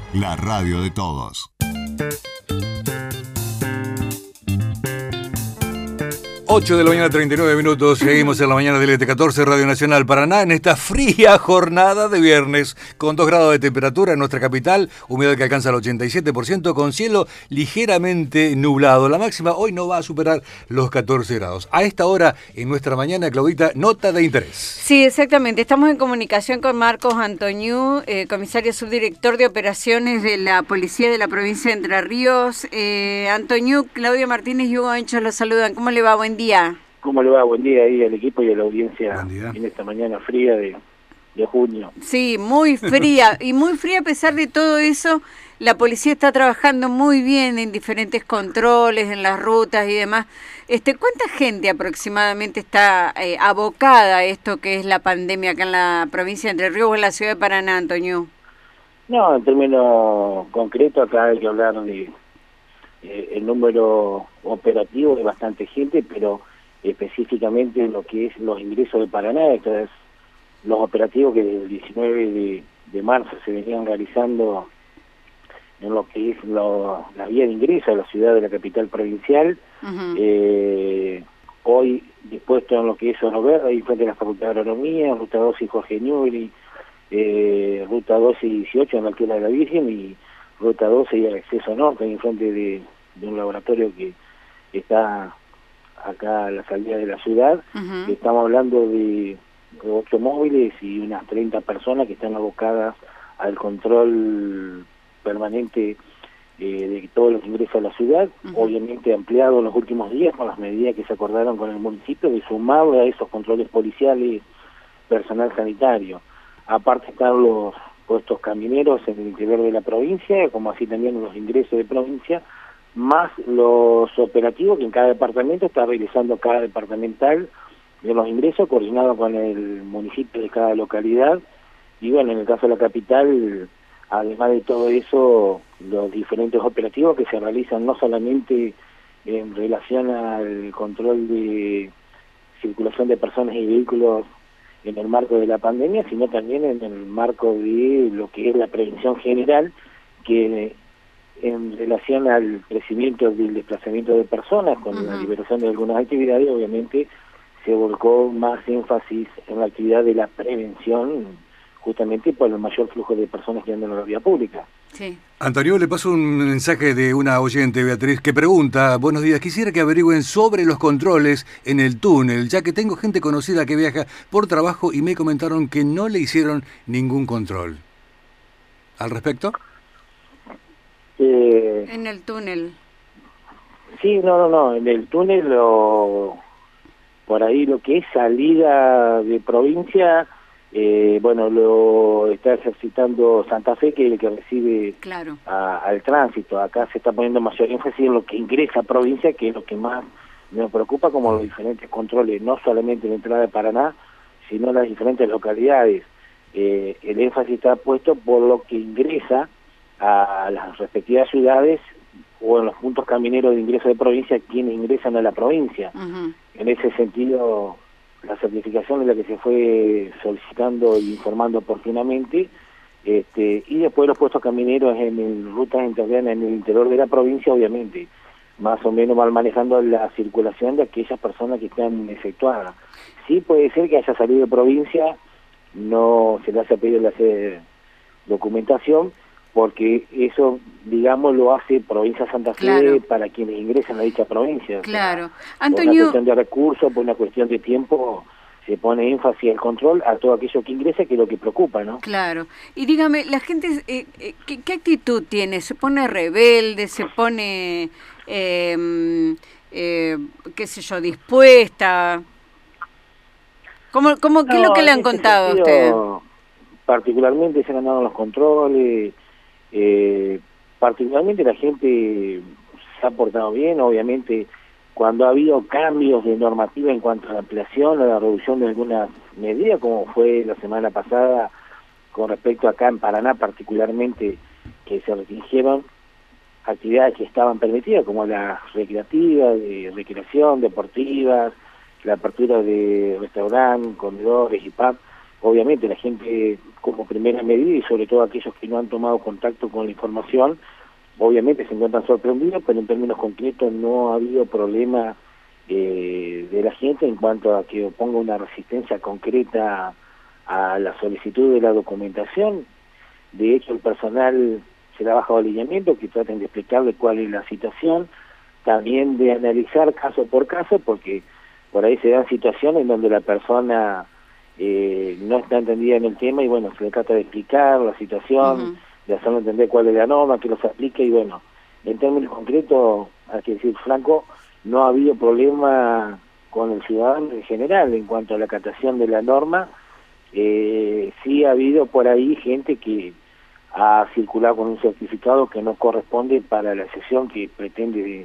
la radio de todos. 8 de la mañana, 39 minutos. Seguimos en la mañana del ET14 Radio Nacional Paraná en esta fría jornada de viernes con 2 grados de temperatura en nuestra capital, humedad que alcanza el 87%, con cielo ligeramente nublado. La máxima hoy no va a superar los 14 grados. A esta hora en nuestra mañana, Claudita, nota de interés. Sí, exactamente. Estamos en comunicación con Marcos Antoniú, comisario subdirector de operaciones de la Policía de la provincia de Entre Ríos. Antoniú, Claudia Martínez y Hugo Enchos los saludan. ¿Cómo le va? Buen día. ¿Cómo le va? Buen día ahí al equipo y a la audiencia en esta mañana fría de junio. Sí, muy fría. Y muy fría a pesar de todo eso. La policía está trabajando muy bien en diferentes controles, en las rutas y demás. ¿Cuánta gente aproximadamente está abocada a esto que es la pandemia acá en la provincia de Entre Ríos o en la ciudad de Paraná, Antonio? No, en términos concretos acá hay que hablar de el número operativo de bastante gente, pero específicamente lo que es los ingresos de Paraná, esto es los operativos que desde el 19 de marzo se venían realizando en lo que es la vía de ingreso a la ciudad de la capital provincial. Hoy dispuesto en lo que es Zona Verde, ahí frente a la Facultad de Agronomía, Ruta 12 y Jorge Newbery, Ruta 12 y 18 en la altura de la Virgen, y Ruta 12 y el acceso norte, ahí enfrente de un laboratorio que está acá a la salida de la ciudad. Estamos hablando de 8 móviles y unas 30 personas que están abocadas al control permanente de todos los ingresos a la ciudad, obviamente ampliado en los últimos días con las medidas que se acordaron con el municipio de sumarle a esos controles policiales personal sanitario. Aparte están los puestos camineros en el interior de la provincia, como así también los ingresos de provincia, más los operativos que en cada departamento está realizando cada departamental de los ingresos, coordinado con el municipio de cada localidad. Y bueno, en el caso de la capital, además de todo eso, los diferentes operativos que se realizan no solamente en relación al control de circulación de personas y vehículos en el marco de la pandemia, sino también en el marco de lo que es la prevención general, que en relación al crecimiento del desplazamiento de personas, con la liberación de algunas actividades, obviamente se volcó más énfasis en la actividad de la prevención, justamente por el mayor flujo de personas que andan en la vía pública. Sí. Antonio, le paso un mensaje de una oyente, Beatriz, que pregunta: buenos días, quisiera que averigüen sobre los controles en el túnel, ya que tengo gente conocida que viaja por trabajo y me comentaron que no le hicieron ningún control. ¿Al respecto? En el túnel. Sí, no, en el túnel, por ahí lo que es salida de provincia, bueno, lo está ejercitando Santa Fe, que es el que recibe al tránsito. Acá se está poniendo mayor énfasis en lo que ingresa a provincia, que es lo que más me preocupa, como los diferentes controles, no solamente en la entrada de Paraná, sino en las diferentes localidades. El énfasis está puesto por lo que ingresa a las respectivas ciudades o en los puntos camineros de ingreso de provincia, quienes ingresan a la provincia. En ese sentido, la certificación es la que se fue solicitando e informando oportunamente, y después los puestos camineros en rutas internas en el interior de la provincia, obviamente, más o menos van manejando la circulación de aquellas personas que están efectuadas. Sí puede ser que haya salido de provincia, no se le hace pedido de hacer documentación, porque eso, digamos, lo hace Provincia de Santa Fe para quienes ingresan a dicha provincia. Claro. O sea, Antonio, por una cuestión de recursos, por una cuestión de tiempo, se pone énfasis al control a todo aquello que ingresa, que es lo que preocupa, ¿no? Claro. Y dígame, la gente, ¿qué actitud tiene? ¿Se pone rebelde? ¿Se pone, qué sé yo, dispuesta? ¿Qué es lo que le han contado a usted? Particularmente se han ganado los controles, particularmente la gente se ha portado bien. Obviamente cuando ha habido cambios de normativa en cuanto a la ampliación o la reducción de algunas medidas, como fue la semana pasada con respecto acá en Paraná particularmente, que se restringieron actividades que estaban permitidas, como las recreativas, de recreación, deportivas, la apertura de restaurantes, comedores y pubs. Obviamente la gente como primera medida, y sobre todo aquellos que no han tomado contacto con la información, obviamente se encuentran sorprendidos, pero en términos concretos no ha habido problema de la gente en cuanto a que ponga una resistencia concreta a la solicitud de la documentación. De hecho, el personal se le ha bajado alineamiento, que traten de explicarle cuál es la situación, también de analizar caso por caso, porque por ahí se dan situaciones en donde la persona no está entendida en el tema, y bueno, se le trata de explicar la situación, de hacerlo entender cuál es la norma, que los aplique, y bueno, en términos concretos, hay que decir franco, no ha habido problema con el ciudadano en general en cuanto a la acatación de la norma. Sí ha habido por ahí gente que ha circulado con un certificado que no corresponde para la sesión que pretende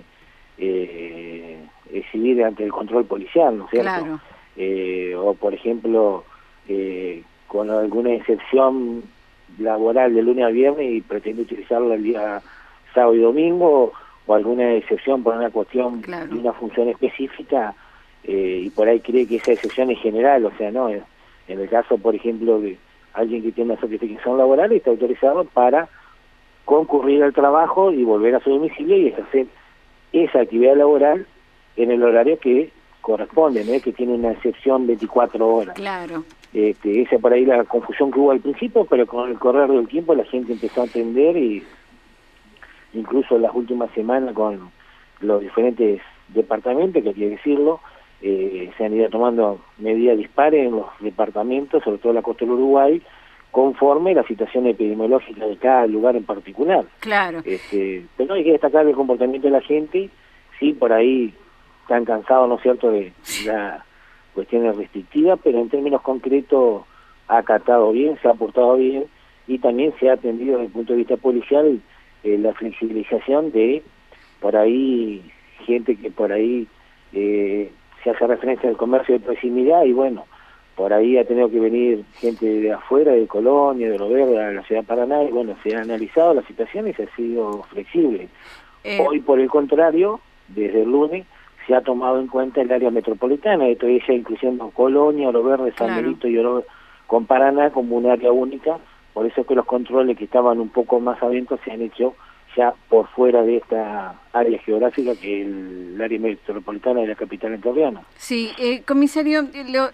exhibir ante el control policial, ¿no es cierto? Claro. O por ejemplo, con alguna excepción laboral de lunes a viernes y pretende utilizarla el día sábado y domingo, o alguna excepción por una cuestión de una función específica, y por ahí cree que esa excepción es general, o sea, no, en el caso, por ejemplo, de alguien que tiene una certificación laboral, está autorizado para concurrir al trabajo y volver a su domicilio y ejercer esa actividad laboral en el horario que corresponde, no es que tiene una excepción 24 horas. Claro. Esa por ahí la confusión que hubo al principio, pero con el correr del tiempo la gente empezó a entender, y incluso en las últimas semanas con los diferentes departamentos, que hay que decirlo, se han ido tomando medidas dispares en los departamentos, sobre todo en la costa del Uruguay, conforme la situación epidemiológica de cada lugar en particular. Claro. Pero hay que destacar el comportamiento de la gente. Sí, por ahí están cansados, ¿no es cierto?, de la cuestiones restrictivas, pero en términos concretos ha acatado bien, se ha portado bien, y también se ha atendido desde el punto de vista policial la flexibilización de, por ahí, gente que por ahí se hace referencia al comercio de proximidad, y bueno, por ahí ha tenido que venir gente de afuera, de Colonia, de Lo Verde, a la ciudad de Paraná, y bueno, se ha analizado la situación y se ha sido flexible. Hoy, por el contrario, desde el lunes, se ha tomado en cuenta el área metropolitana, esto es ya incluyendo Colonia, Lo Verde, San Benito y Oro, con Paraná como un área única. Por eso es que los controles que estaban un poco más adentro se han hecho ya por fuera de esta área geográfica, que es el área metropolitana de la capital entrerriana. Sí, comisario,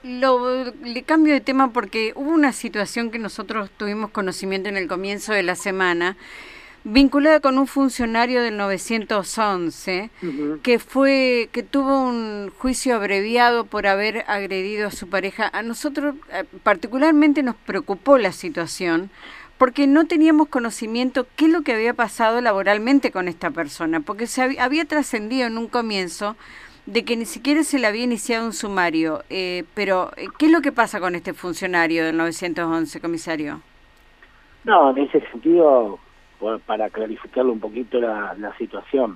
le cambio de tema porque hubo una situación que nosotros tuvimos conocimiento en el comienzo de la semana, vinculada con un funcionario del 911 que tuvo un juicio abreviado por haber agredido a su pareja. A nosotros particularmente nos preocupó la situación porque no teníamos conocimiento qué es lo que había pasado laboralmente con esta persona, porque se había trascendido en un comienzo de que ni siquiera se le había iniciado un sumario, pero ¿qué es lo que pasa con este funcionario del 911, comisario? No, en ese sentido, para clarificarle un poquito la situación,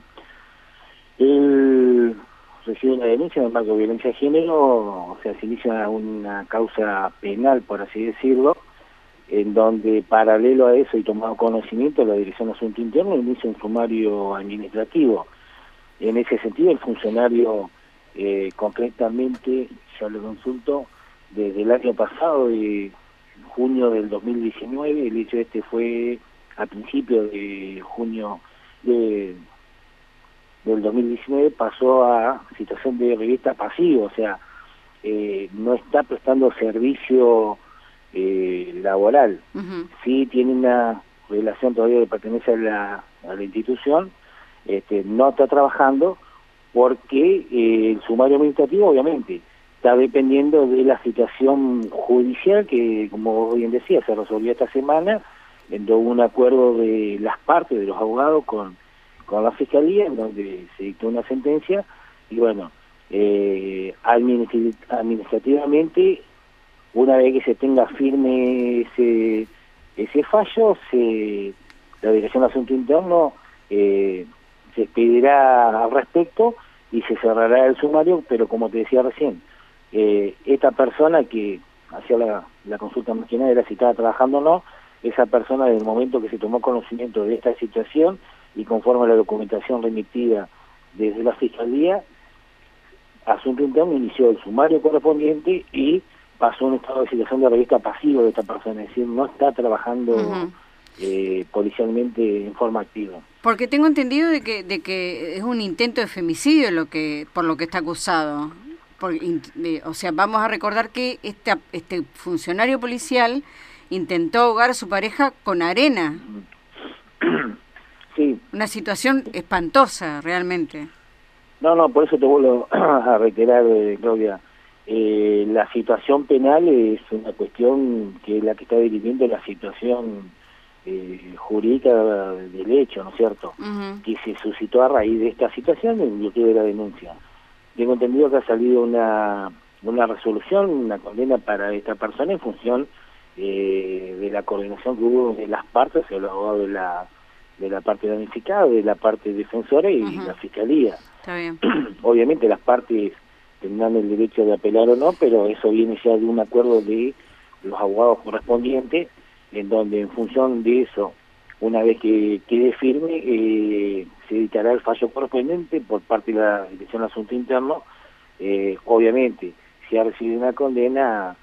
él recibe una denuncia en el marco de violencia de género, o sea, se inicia una causa penal, por así decirlo, en donde paralelo a eso y tomado conocimiento, la Dirección de Asuntos Internos inicia un sumario administrativo. En ese sentido, el funcionario concretamente, ya lo consulto, desde el año pasado, de junio del 2019, el hecho fue a principios de junio del 2019, pasó a situación de revista pasivo, o sea, no está prestando servicio laboral. Sí tiene una relación todavía de pertenencia a la institución, no está trabajando porque el sumario administrativo obviamente está dependiendo de la situación judicial que, como bien decía, se resolvió esta semana en un acuerdo de las partes, de los abogados con la Fiscalía, en donde se dictó una sentencia, y bueno, administrativamente, una vez que se tenga firme ese fallo, la Dirección de Asuntos Internos se expedirá al respecto y se cerrará el sumario, pero como te decía recién, esta persona que hacía la consulta más que nada era si estaba trabajando o no, esa persona, desde el momento que se tomó conocimiento de esta situación y conforme a la documentación remitida desde la Fiscalía, Asunto Interno inició el sumario correspondiente y pasó un estado de situación de revista pasivo de esta persona, es decir, no está trabajando policialmente en forma activa. Porque tengo entendido de que es un intento de femicidio por lo que está acusado. O sea, vamos a recordar que este funcionario policial intentó ahogar a su pareja con arena. Sí. Una situación espantosa, realmente. No, por eso te vuelvo a reiterar, Claudia. La situación penal es una cuestión que es la que está dirimiendo la situación jurídica del hecho, ¿no es cierto? Que se suscitó a raíz de esta situación en virtud de la denuncia. Tengo entendido que ha salido una resolución, una condena para esta persona en función de la coordinación que hubo de las partes, el abogado de la parte damnificada, de la parte defensora y la fiscalía. Está bien. Obviamente las partes tendrán el derecho de apelar o no, pero eso viene ya de un acuerdo de los abogados correspondientes, en donde en función de eso, una vez que quede firme, se dictará el fallo correspondiente por parte de la Dirección de Asunto Interno. Obviamente, si ha recibido una condena,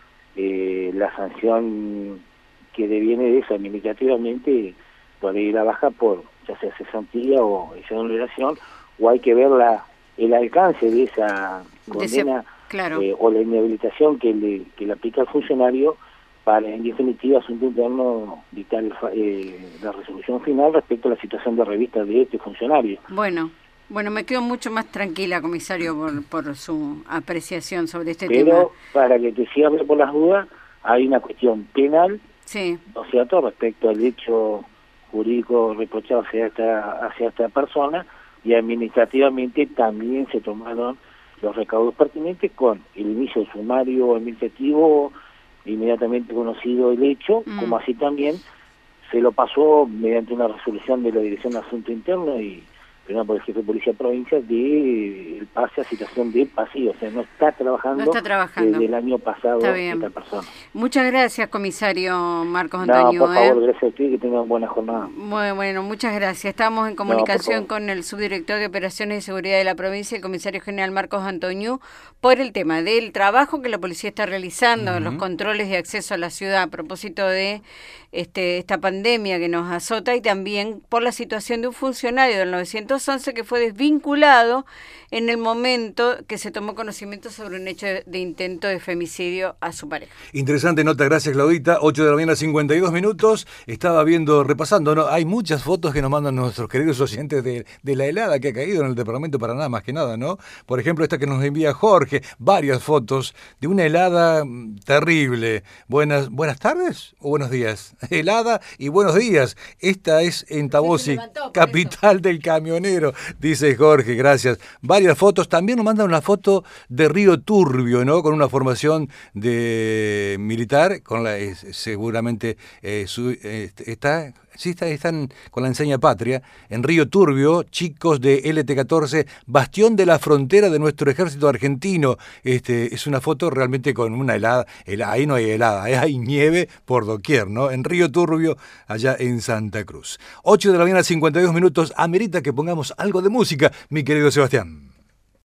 la sanción que deviene de eso administrativamente puede ir a baja por ya sea cesantía o exoneración, o hay que ver el alcance de esa condena o la inhabilitación que le aplica al funcionario para, en definitiva, Asunto Interno dictar la resolución final respecto a la situación de revista de este funcionario. Bueno, me quedo mucho más tranquila, comisario, por su apreciación sobre este tema. Pero, para que te cierre por las dudas, hay una cuestión penal, ¿no es cierto?, respecto al hecho jurídico reprochado hacia esta persona, y administrativamente también se tomaron los recaudos pertinentes con el inicio del sumario administrativo inmediatamente conocido el hecho, como así también se lo pasó mediante una resolución de la Dirección de Asunto Interno y primero por el jefe de Policía de Provincia de el pase a situación de pasivo, o sea, no está trabajando desde el año pasado esta persona. Muchas gracias, comisario Marcos Antonio. No, por favor, gracias a usted, que tengan buena jornada. Muy bueno, muchas gracias. Estamos en comunicación con el subdirector de Operaciones de Seguridad de la provincia, el comisario general Marcos Antonio, por el tema del trabajo que la policía está realizando, los controles de acceso a la ciudad a propósito de esta pandemia que nos azota, y también por la situación de un funcionario del 911 que fue desvinculado en el momento que se tomó conocimiento sobre un hecho de intento de femicidio a su pareja. Interesante nota, gracias Claudita. 8 de la mañana, 52 minutos. Estaba repasando, ¿no? Hay muchas fotos que nos mandan nuestros queridos oyentes de la helada que ha caído en el departamento de Paraná, más que nada, ¿no? Por ejemplo, esta que nos envía Jorge, varias fotos de una helada terrible. Buenas tardes o buenos días. Helada y buenos días. Esta es en Tabosi, capital del camionero, dice Jorge, gracias. Varias fotos, también nos mandan una foto de Río Turbio, ¿no? Con una formación de militar, con seguramente están con la enseña patria, en Río Turbio, chicos de LT-14, bastión de la frontera de nuestro ejército argentino. Es una foto realmente con una helada, ahí no hay helada, hay nieve por doquier, ¿no? En Río Turbio, allá en Santa Cruz. 8 de la mañana, 52 minutos, amerita que pongamos algo de música, mi querido Sebastián.